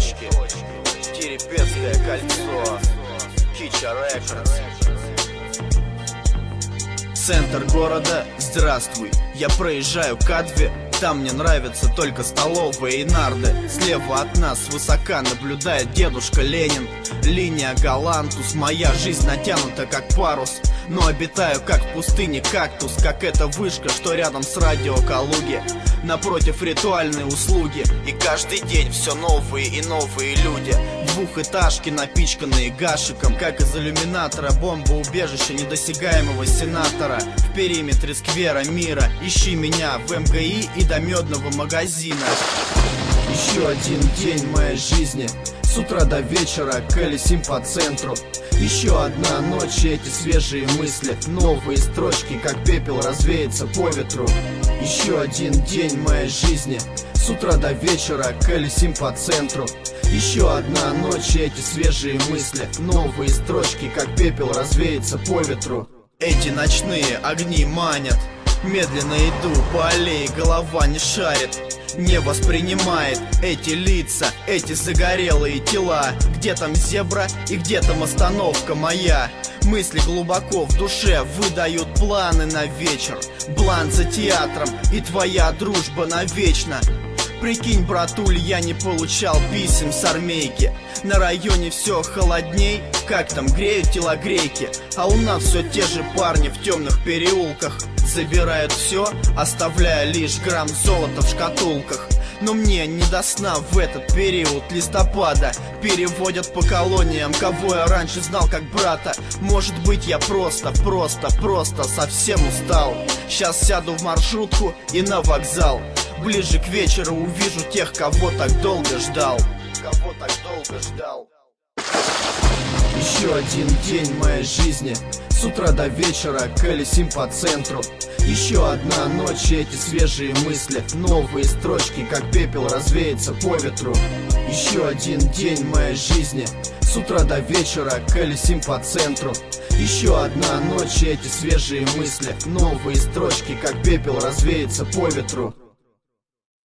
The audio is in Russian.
точки. Терепецкое кольцо, Кича Рекордс. Центр города, здравствуй. Я проезжаю Кадви. Там мне нравятся только столовые и нарды. Слева от нас высока наблюдает дедушка Ленин. Линия Галантус, моя жизнь натянута как парус. Но обитаю как в пустыне кактус, как эта вышка, что рядом с радио Калуги. Напротив ритуальные услуги. И каждый день все новые и новые люди. Двухэтажки, напичканные гашиком, как из иллюминатора бомбоубежища недосягаемого сенатора. В периметре сквера мира ищи меня в МГИ и до медного магазина. Еще один день моей жизни, с утра до вечера колесим по центру. Еще одна ночь, эти свежие мысли, новые строчки, как пепел, развеется по ветру. Еще один день моей жизни, с утра до вечера колесим по центру. Еще одна ночь, эти свежие мысли, новые строчки, как пепел, развеется по ветру. Эти ночные огни манят. Медленно иду по аллее, голова не шарит, не воспринимает эти лица, эти загорелые тела. Где там зебра и где там остановка моя? Мысли глубоко в душе выдают планы на вечер. Бланк за театром и твоя дружба навечно. Прикинь, братуль, я не получал писем с армейки. На районе все холодней, как там греют телогрейки. А у нас все те же парни в темных переулках. Забирают все, оставляя лишь грамм золота в шкатулках. Но мне не до сна в этот период листопада. Переводят по колониям, кого я раньше знал как брата. Может быть, я просто совсем устал. Сейчас сяду в маршрутку и на вокзал. Ближе к вечеру увижу тех, кого так долго ждал. Еще один день моей жизни, с утра до вечера колесим по центру. Еще одна ночь, эти свежие мысли, новые строчки, как пепел, развеется по ветру. Еще один день моей жизни, с утра до вечера колесим по центру. Еще одна ночь, эти свежие мысли, новые строчки, как пепел, развеется по ветру.